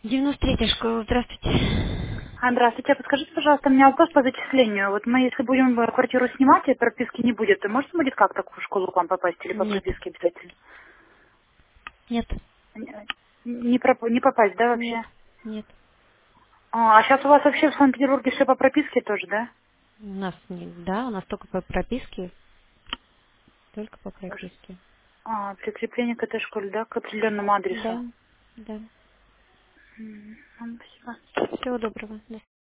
93-я школа, здравствуйте. Здравствуйте. Подскажите, пожалуйста, у меня вопрос по зачислению. Вот мы, если будем квартиру снимать, и прописки не будет, то можно будет как-то в школу к вам попасть или по Нет, прописке обязательно? нет, Не попасть, да, нет, вообще? нет. А сейчас у вас вообще в Санкт-Петербурге все по прописке тоже, да? У нас нет, да, у нас только по прописке, только по прописке. Прикрепление к этой школе, да, к определенному адресу. Да, да. Спасибо. Всего доброго. До